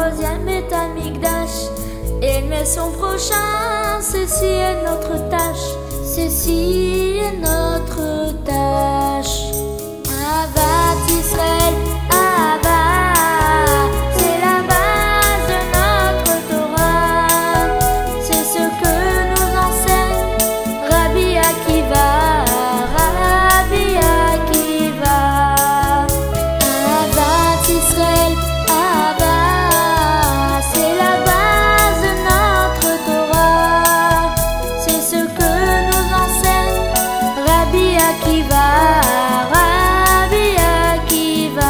troisième Beth Amikdash. Aimer son prochain, ceci est notre tâche. Ceci est notre tâche. Ahavat Israël, Ahavat, c'est la base de notre Torah. C'est ce que nous enseigne Rabbi Akiva, Rabbi Akiva. Ahavat Israël, Ahavat, c'est la base de notre Torah. C'est ce que nous enseigne Rabbi Akiva, Rabbi Akiva.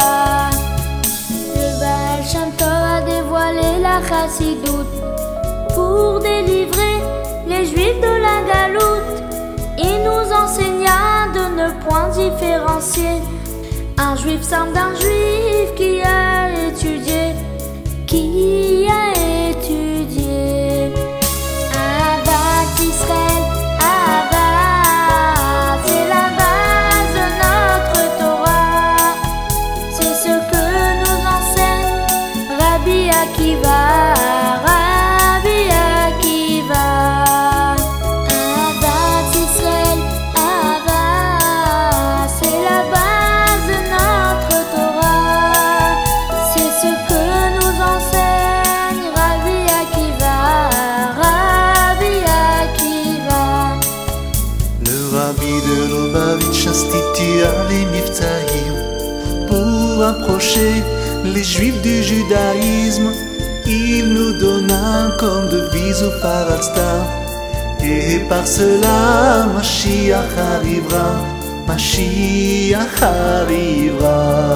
Le Baal Shem Tov a dévoilé la Chassidoute pour délivrer les Juifs de la galoute. Il nous enseigna de ne point différencier un Juif simple d'un Juif qui a étudié, qui a étudié. Ahavat Israël, Ahavat, c'est la base de notre Torah. C'est ce que nous enseigne Rabbi Akiva, Rabbi Akiva. Ahavat Israël, Ahavat, c'est la base de notre Torah. C'est ce que nous enseigne Rabbi Akiva, Rabbi Akiva. Le rabbi de Lubavitch institua les Miftaïm pour approcher les Juifs du judaïsme. Il nous donna comme devise au Parasta, et par cela Mashiach arrivera, Mashiach arrivera.